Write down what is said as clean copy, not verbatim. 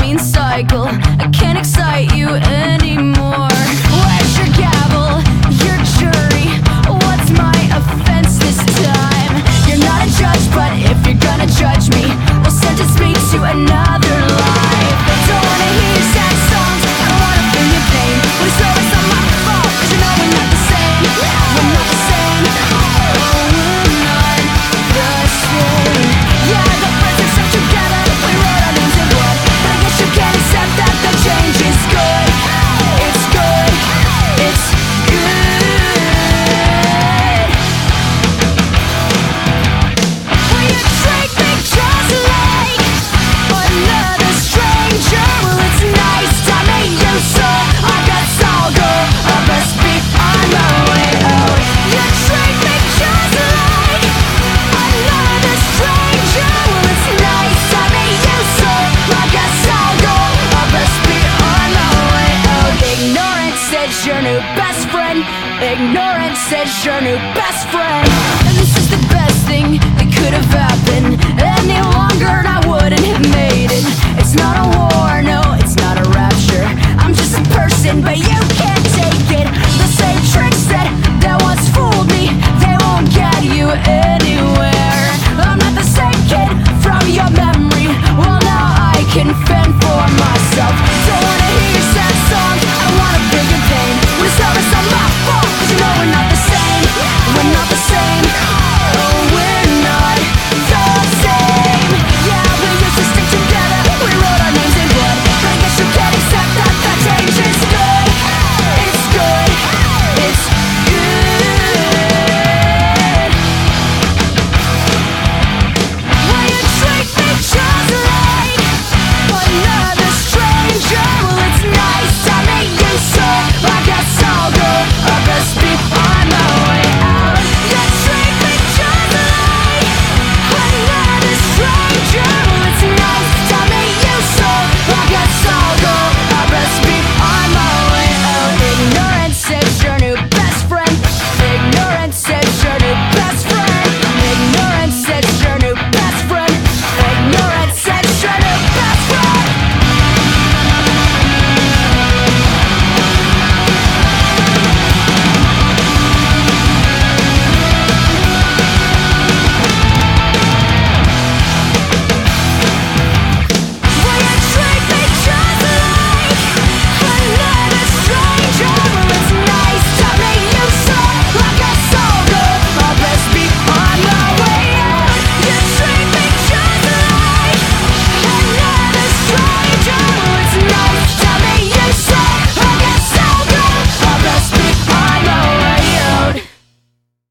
mean cycle. I can't excite you anymore. Where's your gavel, your jury? What's my offense this time? You're not a judge, but if you're gonna judge me, well, sentence me to another life. Don't wanna hear your sad songs, I don't wanna feel your pain. When it's over, it's not my fault, 'cause you know we're not the same. We're not the same. Oh, we're not the same. Yeah, I got friends that stuck together, we wrote our names in blood, but I guess you can't accept that the change is good. It's good. It's good. Will you treat me just like another stranger? Well, it's nice to meet you, so I guess I'll go. I best be on my way out. You treat me just like another stranger. Well, it's nice to meet you, so I guess I'll go. I best be on my way out. Ignorance says your new best friend. Ignorance says your new best friend. And this is the best thing they could have